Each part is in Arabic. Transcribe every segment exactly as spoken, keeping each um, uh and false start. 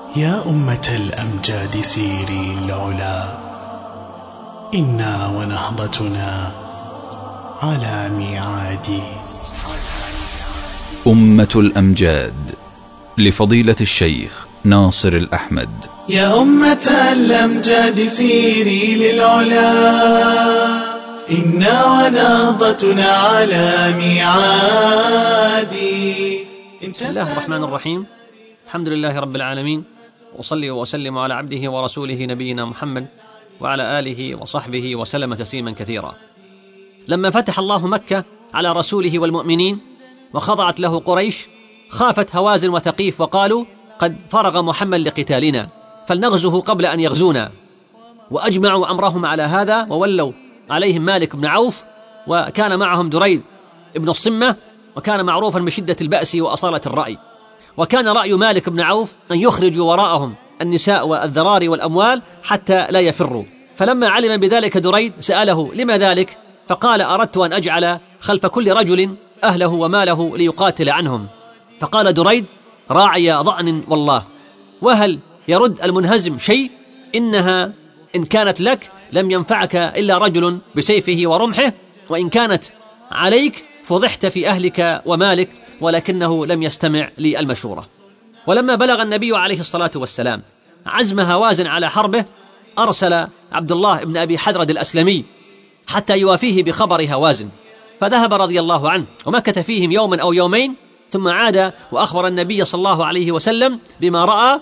يا أمة الأمجاد سيري العلا، إنا ونهضتنا على ميعاد. أمة الأمجاد لفضيلة الشيخ ناصر الأحمد. يا أمة الأمجاد سيري للعلا، إنا ونهضتنا على ميعاد. بسم الله الرحمن الرحيم. الحمد لله رب العالمين، وصلي وسلم على عبده ورسوله نبينا محمد وعلى آله وصحبه وسلم تسليما كثيرا. لما فتح الله مكة على رسوله والمؤمنين وخضعت له قريش، خافت هوازن وثقيف وقالوا: قد فرغ محمد لقتالنا فلنغزه قبل أن يغزونا. وأجمعوا أمرهم على هذا، وولوا عليهم مالك بن عوف، وكان معهم دريد ابن الصمة، وكان معروفا بشدة البأس وأصالة الرأي. وكان رأي مالك بن عوف أن يخرجوا وراءهم النساء والذراري والأموال حتى لا يفروا. فلما علم بذلك دريد سأله: لما ذلك؟ فقال: أردت أن أجعل خلف كل رجل أهله وماله ليقاتل عنهم. فقال دريد: راعي ضأن والله، وهل يرد المنهزم شيء؟ إنها إن كانت لك لم ينفعك إلا رجل بسيفه ورمحه، وإن كانت عليك فضحت في أهلك ومالك. ولكنه لم يستمع للمشورة. ولما بلغ النبي عليه الصلاة والسلام عزم هوازن على حربه، أرسل عبد الله بن أبي حدرد الأسلمي حتى يوافيه بخبر هوازن، فذهب رضي الله عنه ومكث فيهم يوما أو يومين، ثم عاد وأخبر النبي صلى الله عليه وسلم بما رأى،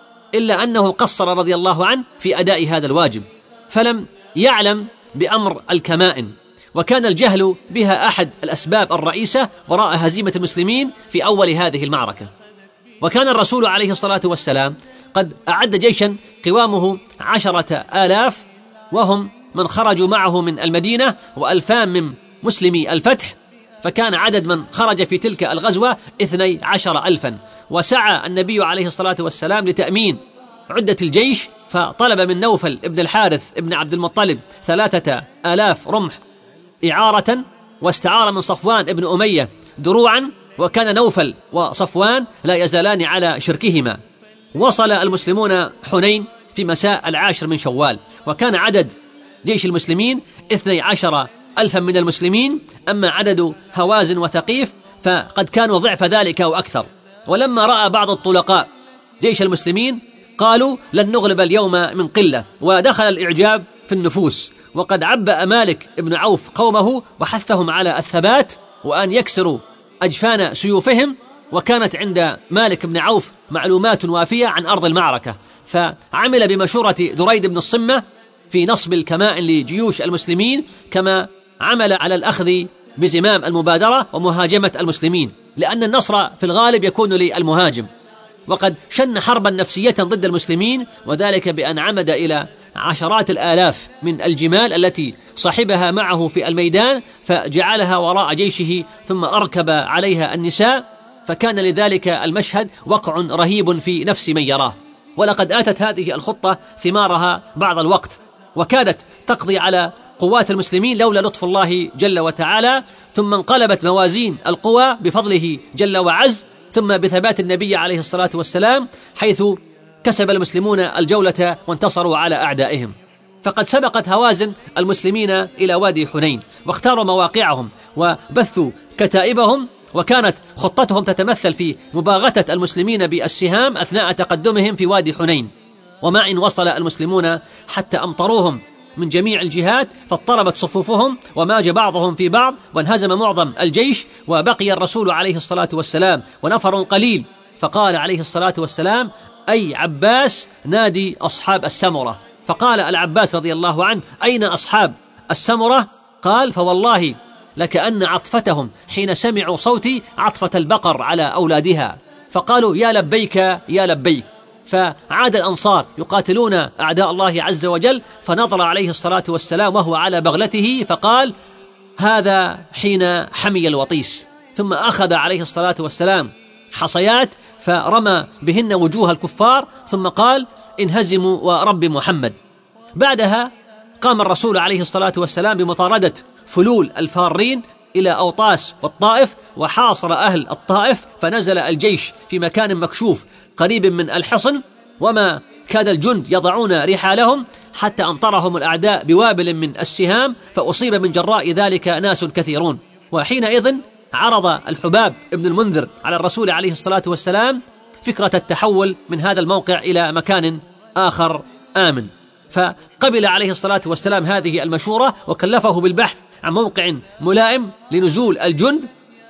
إلا أنه قصر رضي الله عنه في أداء هذا الواجب، فلم يعلم بأمر الكمائن، وكان الجهل بها أحد الأسباب الرئيسة وراء هزيمة المسلمين في أول هذه المعركة. وكان الرسول عليه الصلاة والسلام قد أعد جيشا قوامه عشرة آلاف، وهم من خرجوا معه من المدينة، وألفان من مسلمي الفتح، فكان عدد من خرج في تلك الغزوة اثني عشر ألفا. وسعى النبي عليه الصلاة والسلام لتأمين عدة الجيش، فطلب من نوفل ابن الحارث ابن عبد المطلب ثلاثة آلاف رمح إعارة، واستعار من صفوان ابن أمية دروعا، وكان نوفل وصفوان لا يزالان على شركهما. وصل المسلمون حنين في مساء العاشر من شوال، وكان عدد جيش المسلمين اثني عشر ألفا من المسلمين، أما عدد هوازن وثقيف فقد كانوا ضعف ذلك أو أكثر. ولما رأى بعض الطلقاء جيش المسلمين قالوا: لن نغلب اليوم من قلة، ودخل الإعجاب في النفوس. وقد عبأ مالك بن عوف قومه وحثهم على الثبات وأن يكسروا أجفان سيوفهم، وكانت عند مالك بن عوف معلومات وافية عن أرض المعركة، فعمل بمشورة دريد بن الصمة في نصب الكمائن لجيوش المسلمين، كما عمل على الأخذ بزمام المبادرة ومهاجمة المسلمين، لأن النصر في الغالب يكون للمهاجم. وقد شن حربا نفسية ضد المسلمين، وذلك بأن عمد إلى عشرات الآلاف من الجمال التي صحبها معه في الميدان، فجعلها وراء جيشه، ثم أركب عليها النساء، فكان لذلك المشهد وقع رهيب في نفس من يراه. ولقد آتت هذه الخطة ثمارها بعض الوقت، وكادت تقضي على قوات المسلمين لولا لطف الله جل وتعالى، ثم انقلبت موازين القوى بفضله جل وعز، ثم بثبات النبي عليه الصلاة والسلام، حيث كسب المسلمون الجولة وانتصروا على أعدائهم. فقد سبقت هوازن المسلمين إلى وادي حنين، واختاروا مواقعهم وبثوا كتائبهم، وكانت خطتهم تتمثل في مباغتة المسلمين بالسهام أثناء تقدمهم في وادي حنين. وما إن وصل المسلمون حتى أمطروهم من جميع الجهات، فاضطربت صفوفهم وماج بعضهم في بعض، وانهزم معظم الجيش، وبقي الرسول عليه الصلاة والسلام ونفر قليل. فقال عليه الصلاة والسلام: أي عباس نادي أصحاب السمرة. فقال العباس رضي الله عنه: أين أصحاب السمرة؟ قال: فوالله لكأن عطفتهم حين سمعوا صوتي عطفة البقر على أولادها. فقالوا: يا لبيك يا لبيك. فعاد الأنصار يقاتلون أعداء الله عز وجل، فنظر عليه الصلاة والسلام وهو على بغلته فقال: هذا حين حمي الوطيس. ثم أخذ عليه الصلاة والسلام حصيات فرمى بهن وجوه الكفار، ثم قال: انهزموا ورب محمد. بعدها قام الرسول عليه الصلاة والسلام بمطاردة فلول الفارين إلى أوطاس والطائف، وحاصر أهل الطائف، فنزل الجيش في مكان مكشوف قريب من الحصن، وما كاد الجند يضعون رحالهم حتى أمطرهم الأعداء بوابل من السهام، فأصيب من جراء ذلك ناس كثيرون. وحينئذ عرض الحباب ابن المنذر على الرسول عليه الصلاة والسلام فكرة التحول من هذا الموقع إلى مكان آخر آمن، فقبل عليه الصلاة والسلام هذه المشورة وكلفه بالبحث عن موقع ملائم لنزول الجند،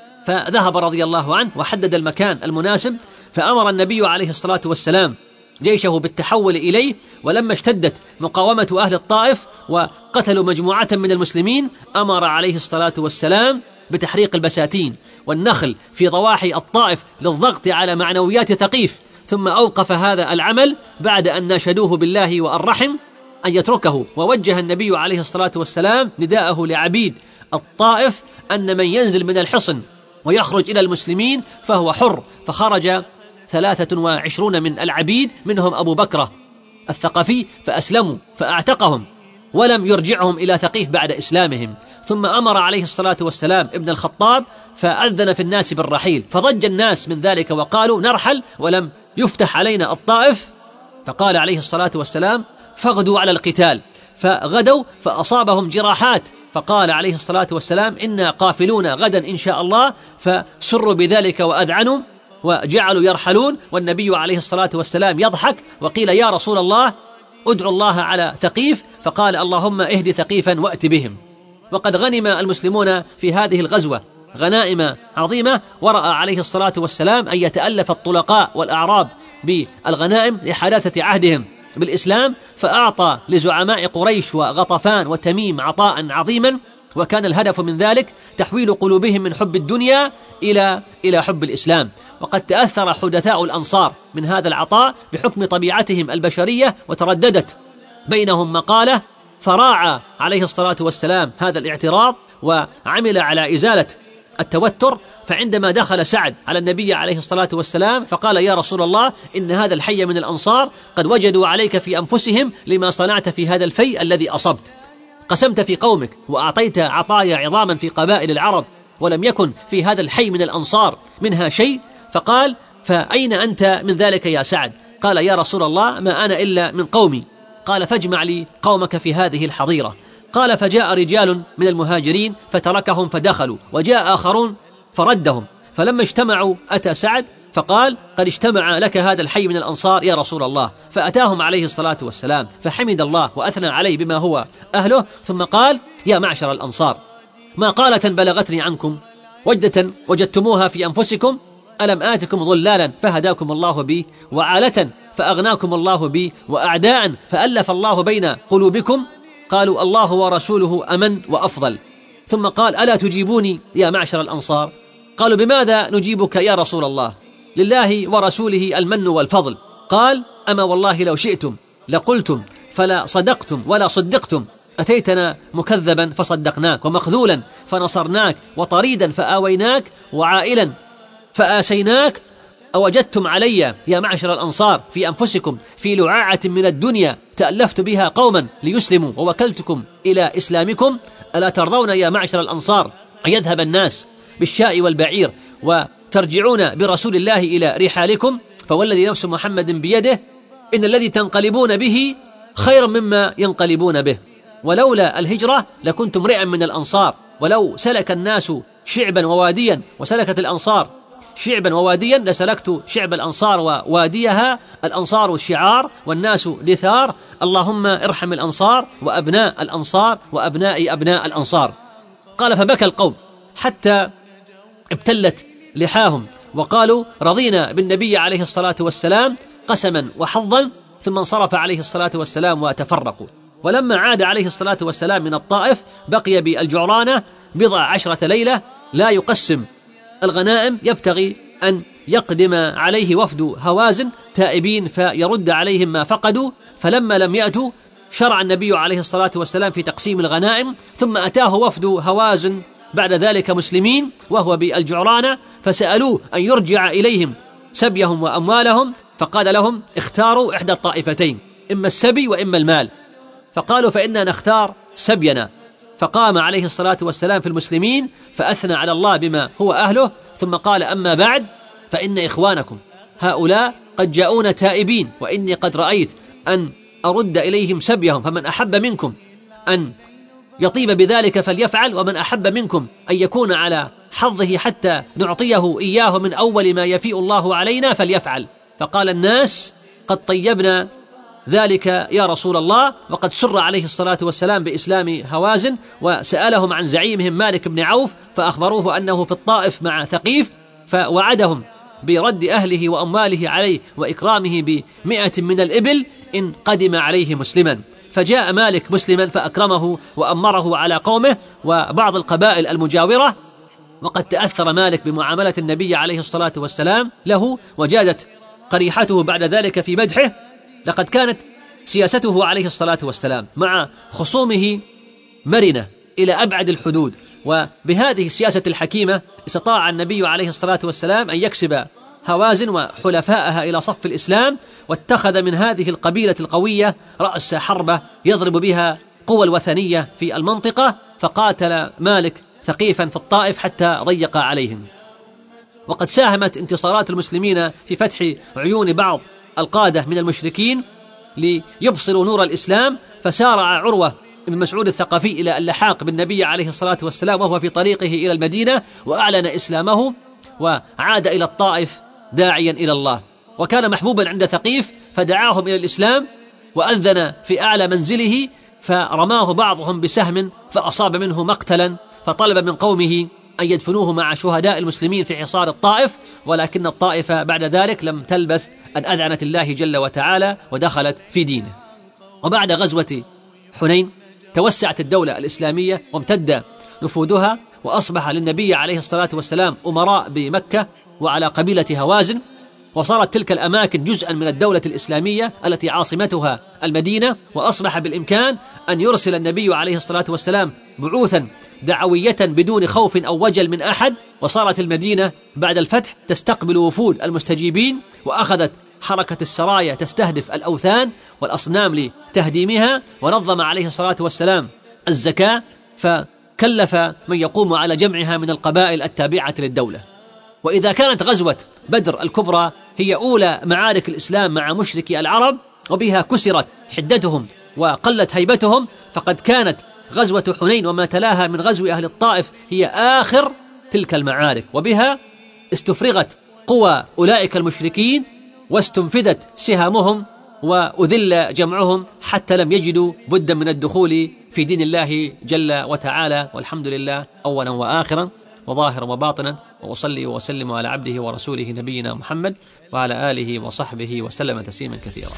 فذهب رضي الله عنه وحدد المكان المناسب، فأمر النبي عليه الصلاة والسلام جيشه بالتحول إليه. ولما اشتدت مقاومة أهل الطائف وقتلوا مجموعة من المسلمين، أمر عليه الصلاة والسلام بتحريق البساتين والنخل في ضواحي الطائف للضغط على معنويات ثقيف، ثم أوقف هذا العمل بعد أن ناشدوه بالله وأن رحم أن يتركه. ووجه النبي عليه الصلاة والسلام نداءه لعبيد الطائف أن من ينزل من الحصن ويخرج إلى المسلمين فهو حر، فخرج ثلاثة وعشرون من العبيد منهم أبو بكرة الثقفي فأسلموا فأعتقهم ولم يرجعهم إلى ثقيف بعد إسلامهم. ثم أمر عليه الصلاة والسلام ابن الخطاب فأذن في الناس بالرحيل، فضج الناس من ذلك وقالوا نرحل ولم يفتح علينا الطائف، فقال عليه الصلاة والسلام فغدوا على القتال، فغدوا فأصابهم جراحات، فقال عليه الصلاة والسلام إنا قافلون غدا إن شاء الله، فسروا بذلك وأذعنوا وجعلوا يرحلون، والنبي عليه الصلاة والسلام يضحك. وقيل يا رسول الله ادعو الله على ثقيف، فقال اللهم اهد ثقيفا وأت بهم. وقد غنم المسلمون في هذه الغزوة غنائم عظيمة، ورأى عليه الصلاة والسلام أن يتألف الطلقاء والأعراب بالغنائم لحداثة عهدهم بالإسلام، فأعطى لزعماء قريش وغطفان وتميم عطاء عظيما، وكان الهدف من ذلك تحويل قلوبهم من حب الدنيا إلى إلى حب الإسلام. وقد تأثر حدثاء الأنصار من هذا العطاء بحكم طبيعتهم البشرية، وترددت بينهم مقالة، فراعى عليه الصلاة والسلام هذا الاعتراض وعمل على إزالة التوتر. فعندما دخل سعد على النبي عليه الصلاة والسلام فقال يا رسول الله إن هذا الحي من الأنصار قد وجدوا عليك في أنفسهم لما صنعت في هذا الفيء الذي أصبت، قسمت في قومك وأعطيت عطايا عظاما في قبائل العرب، ولم يكن في هذا الحي من الأنصار منها شيء. فقال فأين أنت من ذلك يا سعد؟ قال يا رسول الله ما أنا إلا من قومي. قال فاجمع لي قومك في هذه الحظيرة. قال فجاء رجال من المهاجرين فتركهم فدخلوا، وجاء آخرون فردهم، فلما اجتمعوا أتى سعد فقال قد اجتمع لك هذا الحي من الأنصار يا رسول الله، فأتاهم عليه الصلاة والسلام فحمد الله وأثنى عليه بما هو أهله، ثم قال يا معشر الأنصار ما قالة بلغتني عنكم وجدة وجدتموها في أنفسكم، ألم آتكم ظلالا فهداكم الله بي، وعالة فأغناكم الله بي، وأعداء فألف الله بين قلوبكم؟ قالوا الله ورسوله أمن وأفضل. ثم قال ألا تجيبوني يا معشر الأنصار؟ قالوا بماذا نجيبك يا رسول الله؟ لله ورسوله المن والفضل. قال أما والله لو شئتم لقلتم فلا صدقتم ولا صدقتم، أتيتنا مكذبا فصدقناك، ومخذولا فنصرناك، وطريدا فآويناك، وعائلا فآسيناك. أوجدتم علي يا معشر الأنصار في أنفسكم في لعاعة من الدنيا تألفت بها قوما ليسلموا ووكلتكم إلى إسلامكم؟ ألا ترضون يا معشر الأنصار أن يذهب الناس بالشاء والبعير وترجعون برسول الله إلى رحالكم؟ فوالذي نفس محمد بيده إن الذي تنقلبون به خير مما ينقلبون به، ولولا الهجرة لكنت امرئا من الأنصار، ولو سلك الناس شعبا وواديا وسلكت الأنصار شعبا وواديا لسلكت شعب الأنصار وواديها. الأنصار الشعار والناس دثار، اللهم ارحم الأنصار وأبناء الأنصار وأبناء أبناء الأنصار. قال فبكى القوم حتى ابتلت لحاهم، وقالوا رضينا بالنبي عليه الصلاة والسلام قسما وحظا، ثم انصرف عليه الصلاة والسلام وتفرقوا. ولما عاد عليه الصلاة والسلام من الطائف بقي بالجعرانة بضع عشرة ليلة لا يقسم الغنائم، يبتغي أن يقدم عليه وفد هوازن تائبين فيرد عليهم ما فقدوا. فلما لم يأتوا شرع النبي عليه الصلاة والسلام في تقسيم الغنائم، ثم أتاه وفد هوازن بعد ذلك مسلمين وهو بالجعرانة، فسألوه أن يرجع إليهم سبيهم وأموالهم، فقال لهم اختاروا إحدى الطائفتين، إما السبي وإما المال. فقالوا فإنا نختار سبينا. فقام عليه الصلاة والسلام في المسلمين فأثنى على الله بما هو أهله، ثم قال أما بعد فإن إخوانكم هؤلاء قد جاءون تائبين، وإني قد رأيت أن أرد إليهم سبيهم، فمن أحب منكم أن يطيب بذلك فليفعل، ومن أحب منكم أن يكون على حظه حتى نعطيه إياه من أول ما يفيء الله علينا فليفعل. فقال الناس: قد طيبنا ذلك يا رسول الله. وقد سر عليه الصلاة والسلام بإسلام هوازن، وسألهم عن زعيمهم مالك بن عوف، فأخبروه أنه في الطائف مع ثقيف، فوعدهم برد أهله وأمواله عليه وإكرامه بمئة من الإبل إن قدم عليه مسلما. فجاء مالك مسلما فأكرمه وأمره على قومه وبعض القبائل المجاورة، وقد تأثر مالك بمعاملة النبي عليه الصلاة والسلام له، وجادت قريحته بعد ذلك في مدحه. لقد كانت سياسته عليه الصلاة والسلام مع خصومه مرنة إلى أبعد الحدود، وبهذه السياسة الحكيمة استطاع النبي عليه الصلاة والسلام أن يكسب هوازن وحلفائها إلى صف الإسلام، واتخذ من هذه القبيلة القوية رأس حربة يضرب بها قوى الوثنية في المنطقة. فقاتل مالك ثقيفا في الطائف حتى ضيق عليهم. وقد ساهمت انتصارات المسلمين في فتح عيون بعض القادة من المشركين ليبصروا نور الإسلام، فسارع عروة بن مسعود الثقفي إلى اللحاق بالنبي عليه الصلاة والسلام وهو في طريقه إلى المدينة، وأعلن إسلامه وعاد إلى الطائف داعيا إلى الله. وكان محبوبا عند ثقيف فدعاهم إلى الإسلام، وأذن في أعلى منزله، فرماه بعضهم بسهم فأصاب منه مقتلا، فطلب من قومه أن يدفنوه مع شهداء المسلمين في حصار الطائف. ولكن الطائف بعد ذلك لم تلبث أن أذعنت الله جل وتعالى ودخلت في دينه. وبعد غزوة حنين توسعت الدولة الإسلامية وامتد نفوذها، وأصبح للنبي عليه الصلاة والسلام أمراء بمكة وعلى قبيلة هوازن، وصارت تلك الأماكن جزءا من الدولة الإسلامية التي عاصمتها المدينة. وأصبح بالإمكان أن يرسل النبي عليه الصلاة والسلام بعوثا دعوية بدون خوف أو وجل من أحد. وصارت المدينة بعد الفتح تستقبل وفود المستجيبين، وأخذت حركة السرايا تستهدف الأوثان والأصنام لتهديمها. ونظم عليه الصلاة والسلام الزكاة، فكلف من يقوم على جمعها من القبائل التابعة للدولة. وإذا كانت غزوة بدر الكبرى هي أولى معارك الإسلام مع مشركي العرب، وبها كسرت حدتهم وقلت هيبتهم، فقد كانت غزوة حنين وما تلاها من غزو أهل الطائف هي آخر تلك المعارك، وبها استفرغت قوى أولئك المشركين واستنفذت سهامهم وأذل جمعهم حتى لم يجدوا بدا من الدخول في دين الله جل وتعالى. والحمد لله أولا وآخرا وظاهرا وباطنا، وأصلي وأسلم على عبده ورسوله نبينا محمد وعلى آله وصحبه وسلم تسليما كثيرا.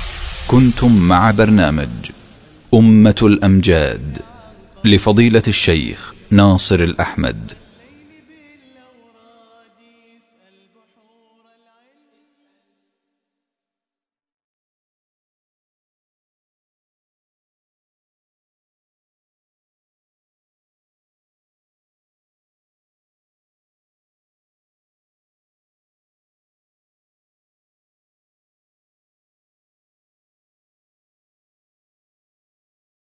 كنتم مع برنامج أمة الأمجاد لفضيلة الشيخ ناصر الأحمد.